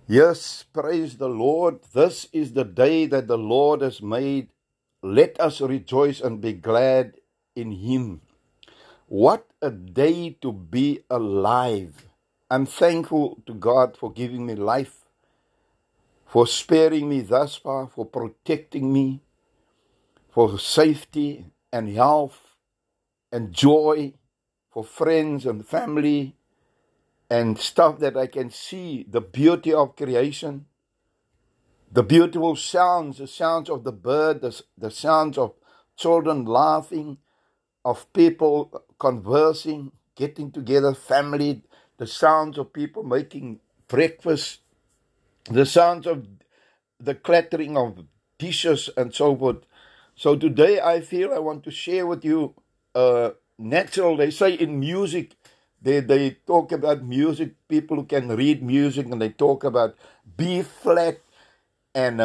Yes, praise the Lord. This is the day that the Lord has made. Let us rejoice and be glad in Him. What a day to be alive. I'm thankful to God for giving me life, for sparing me thus far, for protecting me, for safety and health and joy, for friends and family and stuff that I can see, the beauty of creation. The beautiful sounds, the sounds of the bird, the sounds of children laughing, of people conversing, getting together, family, the sounds of people making breakfast, the sounds of the clattering of dishes and so forth. So today I feel I want to share with you natural. They say in music, they talk about music, people who can read music, and they talk about B flat and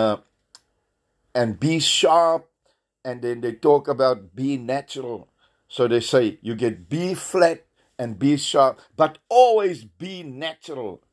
B sharp, and then they talk about B natural. So they say you get B flat and B sharp, but always be natural.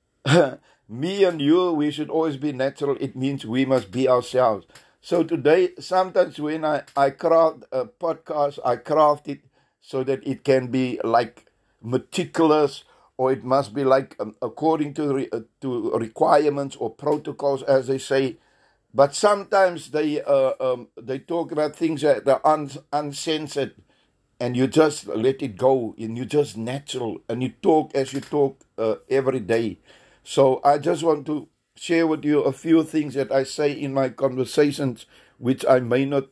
Me and you, we should always be natural. It means we must be ourselves. So today, sometimes when I craft a podcast, I craft it so that it can be like meticulous, or it must be like according to requirements or protocols, as they say. But sometimes they talk about things that are uncensored, and you just let it go, and you just natural, and you talk as you talk every day. So I just want to share with you a few things that I say in my conversations, which I may not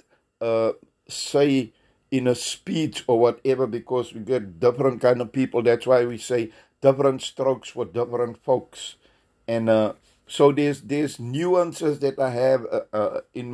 say in a speech or whatever, because we get different kind of people. That's why we say different strokes for different folks. And so there's nuances that I have in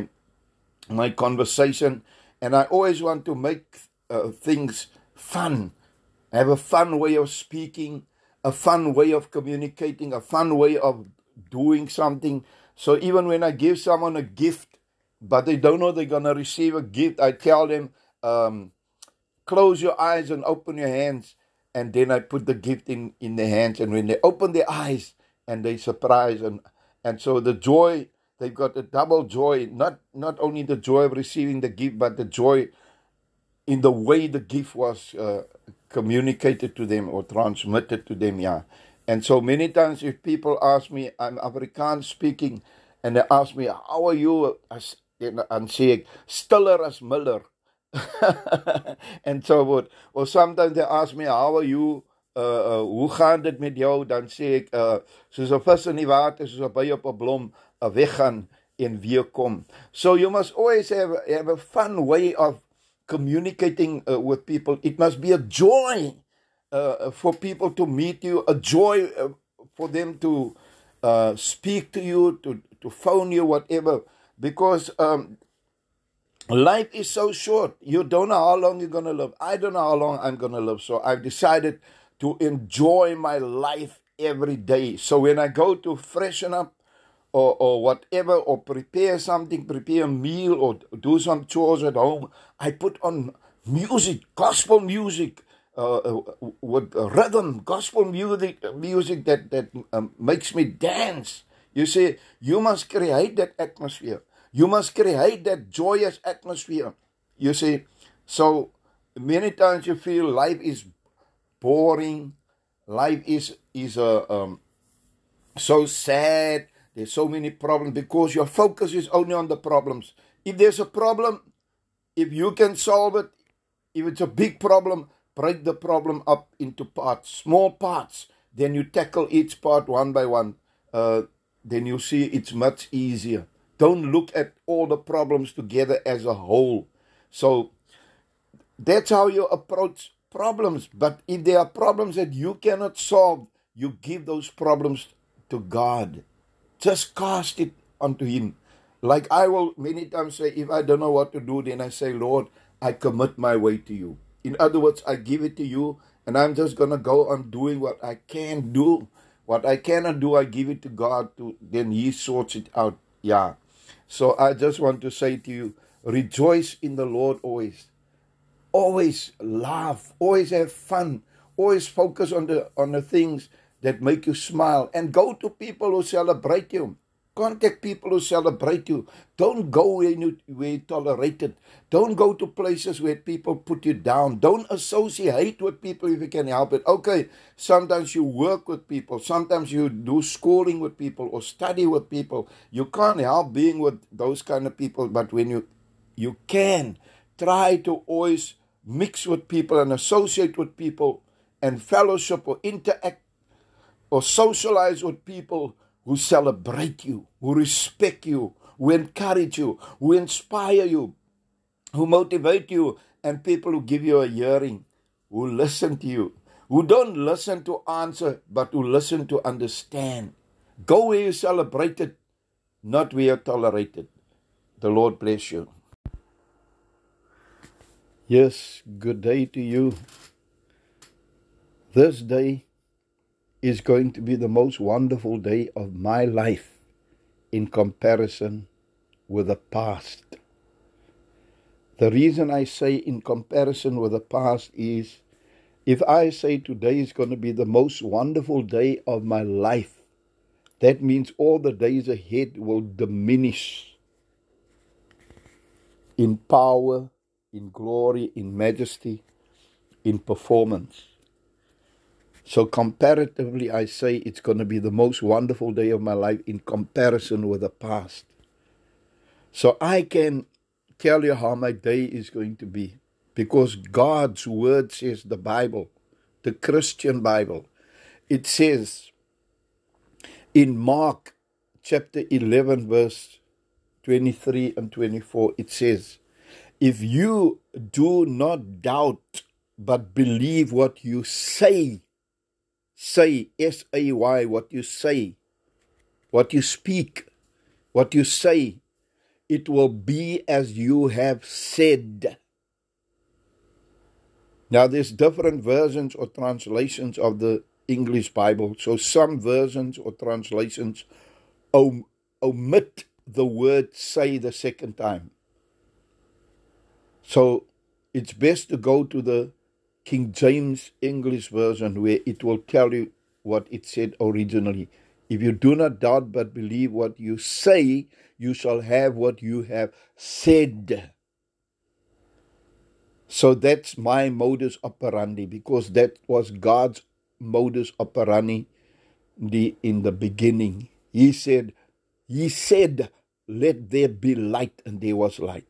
my conversation, and I always want to make things fun. Have a fun way of speaking, a fun way of communicating, a fun way of doing something. So even when I give someone a gift, but they don't know they're gonna receive a gift, I tell them, close your eyes and open your hands, and then I put the gift in their hands, and when they open their eyes and they surprise, and so the joy, they've got a double joy, not only the joy of receiving the gift, but the joy in the way the gift was communicated to them or transmitted to them, yeah. And so many times if people ask me, I'm Afrikaans speaking, and they ask me, how are you? Dan sê ek, stiller as Miller. And so forth. Or sometimes they ask me, how are you? Hoe gaan dit met jou? Dan sê ek, soos 'n vis in die water, soos 'n by op 'n blom, weggaan en weer kom. So you must always have a fun way of communicating with people. It must be a joy for people to meet you, a joy for them to speak to you, to phone you, whatever. Because life is so short. You don't know how long you're going to live. I don't know how long I'm going to live. So I've decided to enjoy my life every day. So when I go to freshen up or whatever, or prepare something, prepare a meal, or do some chores at home, I put on music, gospel music, with rhythm, gospel music that makes me dance. You see, you must create that atmosphere. You must create that joyous atmosphere. You see, so many times you feel life is boring, life is so sad. There's so many problems because your focus is only on the problems. If there's a problem, if you can solve it, if it's a big problem, break the problem up into parts, small parts. Then you tackle each part one by one. Then you see it's much easier. Don't look at all the problems together as a whole. So that's how you approach problems. But if there are problems that you cannot solve, you give those problems to God. Just cast it onto Him. Like I will many times say, if I don't know what to do, then I say, Lord, I commit my way to you. In other words, I give it to you, and I'm just going to go on doing what I can do. What I cannot do, I give it to God, then He sorts it out. Yeah. So I just want to say to you, rejoice in the Lord always. Always laugh, always have fun, always focus on the things that make you smile. And go to people who celebrate you. Contact people who celebrate you. Don't go where you tolerate it. Don't go to places where people put you down. Don't associate with people if you can help it. Okay, sometimes you work with people. Sometimes you do schooling with people or study with people. You can't help being with those kind of people. But when you can, try to always mix with people and associate with people and fellowship or interact or socialize with people who celebrate you, who respect you, who encourage you, who inspire you, who motivate you, and people who give you a hearing, who listen to you, who don't listen to answer, but who listen to understand. Go where you're celebrated, not where you're tolerated. The Lord bless you. Yes, good day to you. This day is going to be the most wonderful day of my life in comparison with the past. The reason I say in comparison with the past is, if I say today is going to be the most wonderful day of my life, that means all the days ahead will diminish in power, in glory, in majesty, in performance. So comparatively, I say it's going to be the most wonderful day of my life in comparison with the past. So I can tell you how my day is going to be, because God's word says, the Bible, the Christian Bible, it says in Mark chapter 11, verse 23 and 24, it says, if you do not doubt, but believe what you say, S-A-Y, what you say, what you speak, what you say, it will be as you have said. Now, there's different versions or translations of the English Bible. So some versions or translations omit the word say the second time. So it's best to go to the King James English version, where it will tell you what it said originally. If you do not doubt but believe what you say, you shall have what you have said. So that's my modus operandi, because that was God's modus operandi in the beginning. He said, let there be light, and there was light.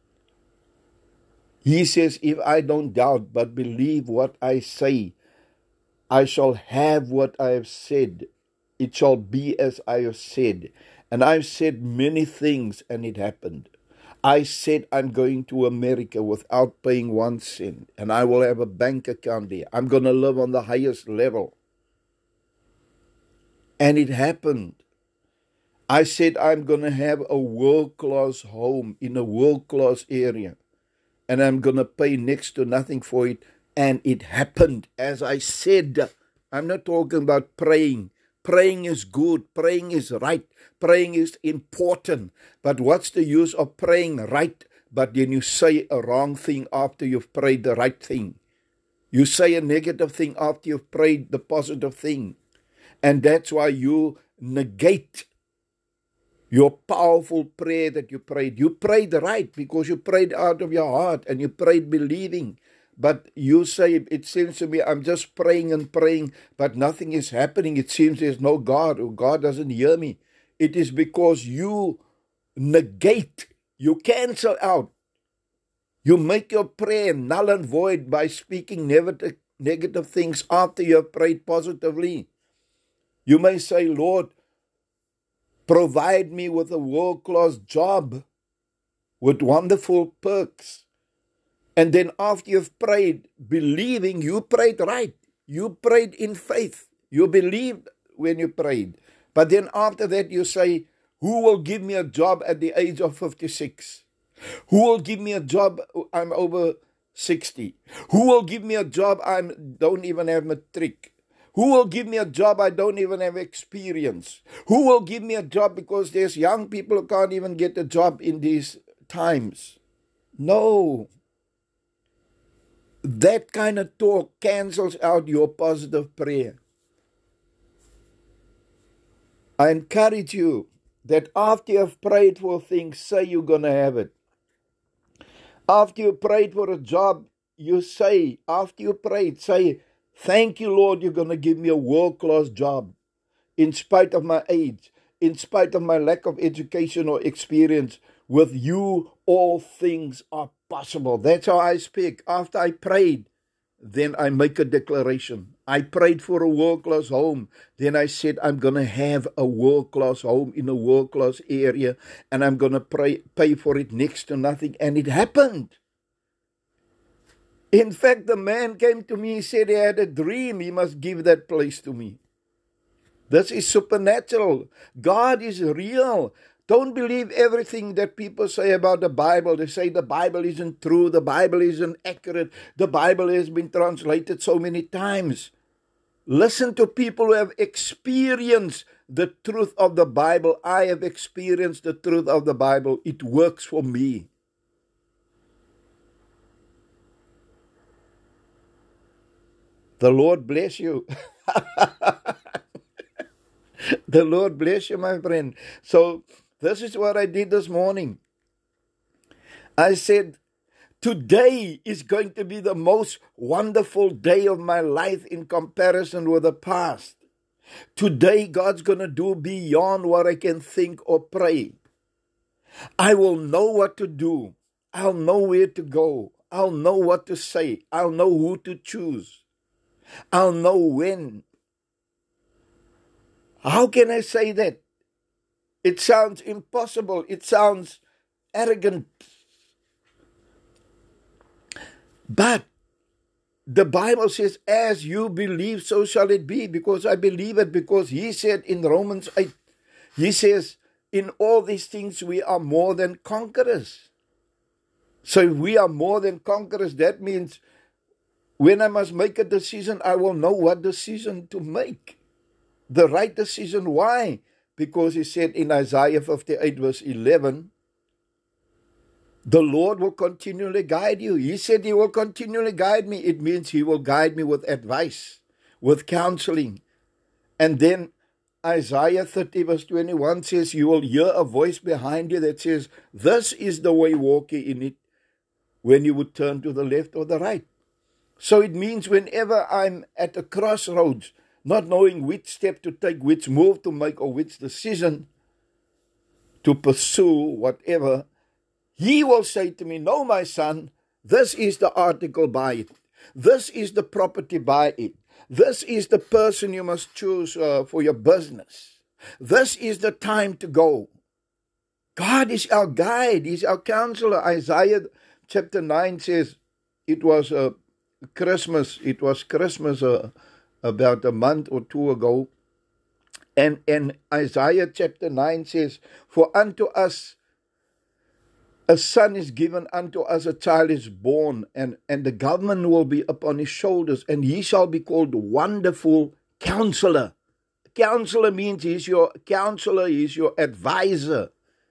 He says, if I don't doubt but believe what I say, I shall have what I have said. It shall be as I have said. And I've said many things, and it happened. I said I'm going to America without paying 1 cent, and I will have a bank account there. I'm going to live on the highest level. And it happened. I said I'm going to have a world-class home in a world-class area, and I'm going to pay next to nothing for it. And it happened as I said. I'm not talking about praying. Praying is good. Praying is right. Praying is important. But what's the use of praying right, but then you say a wrong thing after you've prayed the right thing? You say a negative thing after you've prayed the positive thing. And that's why you negate your powerful prayer that you prayed. You prayed right because you prayed out of your heart and you prayed believing. But you say, it seems to me, I'm just praying and praying, but nothing is happening. It seems there's no God, or God doesn't hear me. It is because you negate, you cancel out. You make your prayer null and void by speaking negative things after you have prayed positively. You may say, Lord, provide me with a world-class job with wonderful perks. And then after you've prayed, believing, you prayed right. You prayed in faith. You believed when you prayed. But then after that you say, who will give me a job at the age of 56? Who will give me a job? I'm over 60. Who will give me a job? I don't even have matric. Who will give me a job? I don't even have experience. Who will give me a job? Because there's young people who can't even get a job in these times. No. That kind of talk cancels out your positive prayer. I encourage you that after you have prayed for things, say you're going to have it. After you prayed for a job, you say, after you prayed, say, thank you, Lord, you're going to give me a world-class job. In spite of my age, in spite of my lack of education or experience, with you, all things are possible. That's how I speak. After I prayed, then I make a declaration. I prayed for a world-class home. Then I said, I'm going to have a world-class home in a world-class area, and I'm going to pay for it next to nothing. And it happened. In fact, the man came to me, he said he had a dream. He must give that place to me. This is supernatural. God is real. Don't believe everything that people say about the Bible. They say the Bible isn't true. The Bible isn't accurate. The Bible has been translated so many times. Listen to people who have experienced the truth of the Bible. I have experienced the truth of the Bible. It works for me. The Lord bless you. The Lord bless you, my friend. So this is what I did this morning. I said, today is going to be the most wonderful day of my life in comparison with the past. Today, God's going to do beyond what I can think or pray. I will know what to do. I'll know where to go. I'll know what to say. I'll know who to choose. I'll know when. How can I say that? It sounds impossible. It sounds arrogant. But the Bible says, as you believe, so shall it be. Because I believe it. Because he said in Romans 8, he says, in all these things we are more than conquerors. So if we are more than conquerors, that means when I must make a decision, I will know what decision to make. The right decision. Why? Because he said in Isaiah 58 verse 11, the Lord will continually guide you. He said he will continually guide me. It means he will guide me with advice, with counseling. And then Isaiah 30 verse 21 says, you will hear a voice behind you that says, this is the way, walk ye in it, when you would turn to the left or the right. So it means whenever I'm at a crossroads, not knowing which step to take, which move to make, or which decision to pursue, whatever, he will say to me, no, my son, this is the article, buy it. This is the property, buy it. This is the person you must choose for your business. This is the time to go. God is our guide. He's our counselor. Isaiah chapter 9 says it was Christmas. It was Christmas about a month or two ago. And Isaiah chapter 9 says, for unto us a son is given, unto us a child is born, and the government will be upon his shoulders, and he shall be called Wonderful Counselor. Counselor means he's your counselor, he's your advisor.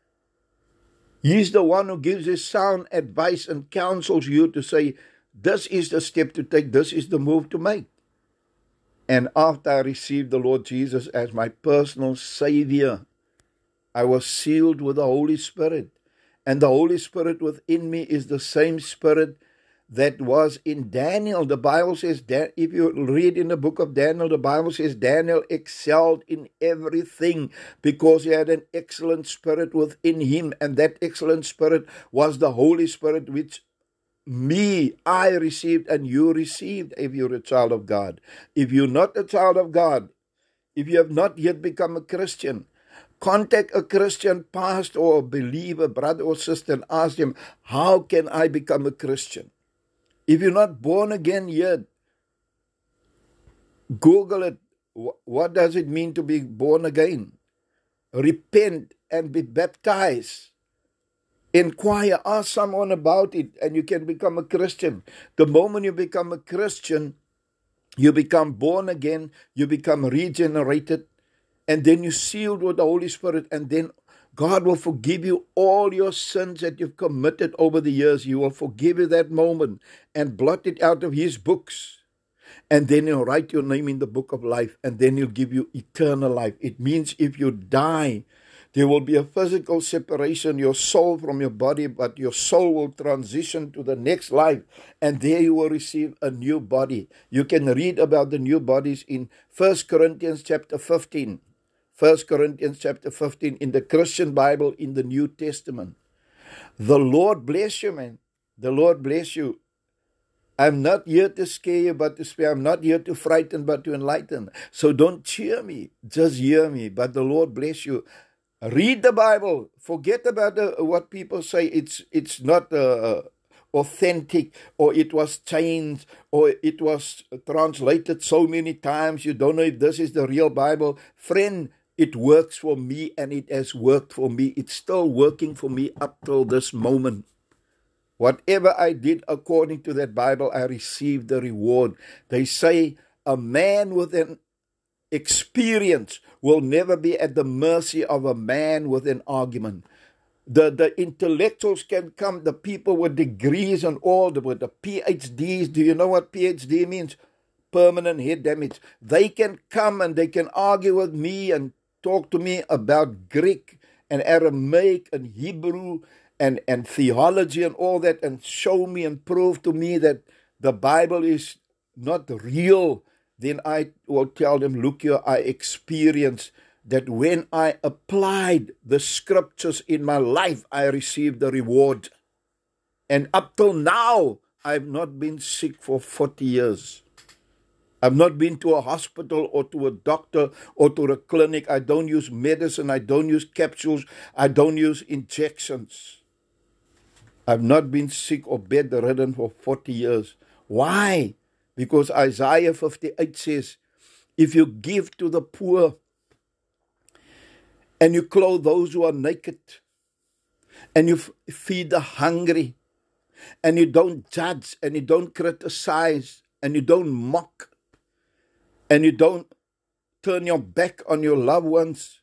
He's the one who gives his sound advice and counsels you to say, this is the step to take, this is the move to make. And after I received the Lord Jesus as my personal Savior, I was sealed with the Holy Spirit. And the Holy Spirit within me is the same Spirit that was in Daniel. The Bible says, if you read in the book of Daniel, the Bible says Daniel excelled in everything because he had an excellent spirit within him. And that excellent spirit was the Holy Spirit, which I received and you received if you're a child of God. If you're not a child of God, if you have not yet become a Christian, contact a Christian pastor or a believer, brother or sister, and ask them, how can I become a Christian? If you're not born again yet, Google it. What does it mean to be born again? Repent and be baptized. Inquire, ask someone about it, and you can become a Christian. The moment you become a Christian, you become born again, you become regenerated, and then you're sealed with the Holy Spirit, and then God will forgive you all your sins that you've committed over the years. He will forgive you that moment and blot it out of His books. And then he'll write your name in the book of life, and then he'll give you eternal life. It means if you die, there will be a physical separation, your soul from your body, but your soul will transition to the next life, and there you will receive a new body. You can read about the new bodies in 1 Corinthians chapter 15. 1 Corinthians chapter 15 in the Christian Bible in the New Testament. The Lord bless you, man. The Lord bless you. I'm not here to scare you, but to spare. I'm not here to frighten, but to enlighten. So don't cheer me. Just hear me. But the Lord bless you. Read the Bible. Forget about what people say. It's not authentic, or it was changed, or it was translated so many times. You don't know if this is the real Bible. Friend, it works for me, and it has worked for me. It's still working for me up till this moment. Whatever I did according to that Bible, I received the reward. They say a man with an experience will never be at the mercy of a man with an argument. The intellectuals can come, the people with degrees and all, with the PhDs. Do you know what PhD means? Permanent head damage. They can come and they can argue with me and talk to me about Greek and Aramaic and Hebrew and theology and all that, and show me and prove to me that the Bible is not real. Then I will tell them, look here, I experienced that when I applied the scriptures in my life, I received the reward. And up till now, I've not been sick for 40 years. I've not been to a hospital or to a doctor or to a clinic. I don't use medicine. I don't use capsules. I don't use injections. I've not been sick or bedridden for 40 years. Why? Because Isaiah 58 says, if you give to the poor and you clothe those who are naked and you feed the hungry and you don't judge and you don't criticize and you don't mock and you don't turn your back on your loved ones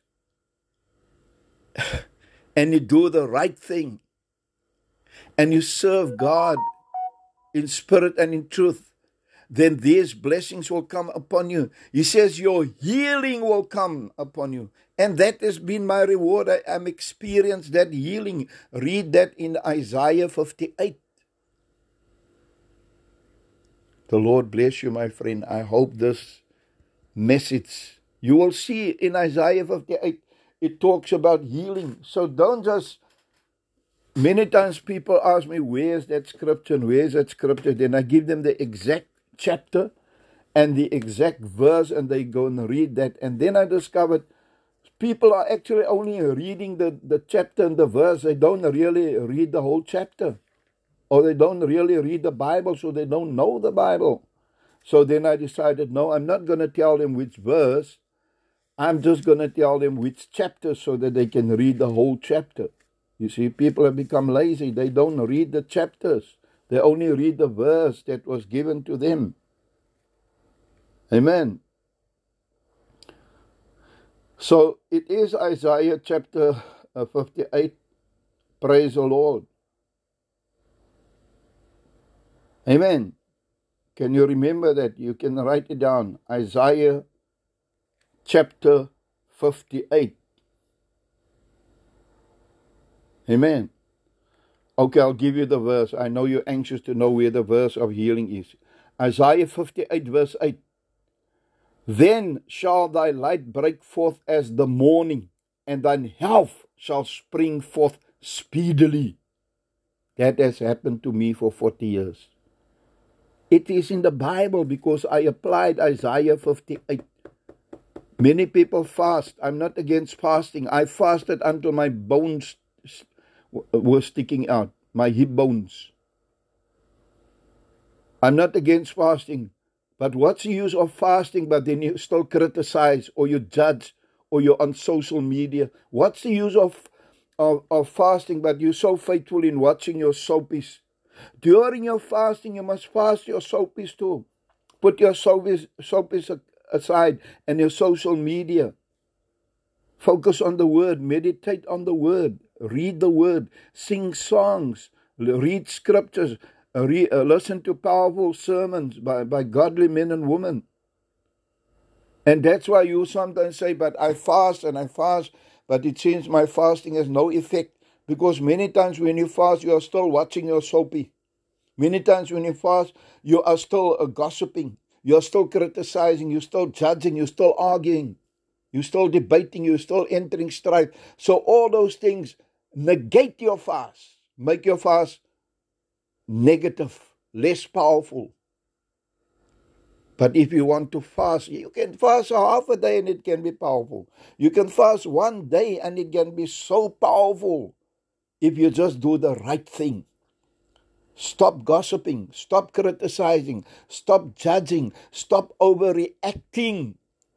and you do the right thing and you serve God in spirit and in truth, then these blessings will come upon you. He says your healing will come upon you. And that has been my reward. I am experienced that healing. Read that in Isaiah 58. The Lord bless you, my friend. I hope this message, you will see in Isaiah 58, it talks about healing. So don't just, many times people ask me, where's that scripture and where's that scripture? Then I give them the exact chapter and the exact verse, and they go and read that. And then I discovered people are actually only reading the chapter and the verse. They don't really read the whole chapter, or they don't really read the Bible, so they don't know the Bible. So then I decided, no, I'm not going to tell them which verse. I'm just going to tell them which chapter so that they can read the whole chapter. You see, people have become lazy. They don't read the chapters. They only read the verse that was given to them. Amen. So it is Isaiah chapter 58. Praise the Lord. Amen. Can you remember that? You can write it down. Isaiah chapter 58. Amen. Okay, I'll give you the verse. I know you're anxious to know where the verse of healing is. Isaiah 58 verse 8. Then shall thy light break forth as the morning, and thine health shall spring forth speedily. That has happened to me for 40 years. It is in the Bible because I applied Isaiah 58. Many people fast. I'm not against fasting. I fasted until my bones were sticking out, my hip bones. I'm not against fasting. But what's the use of fasting, but then you still criticize, or you judge, or you're on social media? What's the use of fasting, but you're so faithful in watching your soapies? During your fasting, you must fast your soapies too. Put your soapies aside and your social media. Focus on the Word. Meditate on the Word. Read the Word. Sing songs. Read scriptures. listen to powerful sermons by godly men and women. And that's why you sometimes say, but I fast and I fast, but it seems my fasting has no effect. Because many times when you fast, you are still watching your soapy. Many times when you fast, you are still gossiping. You are still criticizing. You're still judging. You're still arguing. You're still debating. You're still entering strife. So all those things negate your fast. Make your fast negative, less powerful. But if you want to fast, you can fast half a day and it can be powerful. You can fast one day and it can be so powerful if you just do the right thing. Stop gossiping, stop criticizing, stop judging, stop overreacting.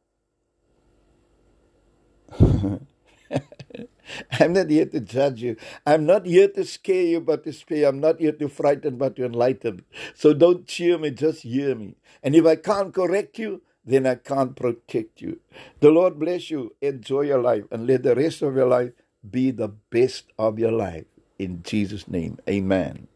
I'm not here to judge you. I'm not here to scare you, but to spare. I'm not here to frighten, but to enlighten. So don't cheer me, just hear me. And if I can't correct you, then I can't protect you. The Lord bless you. Enjoy your life and let the rest of your life be the best of your life. In Jesus' name, amen.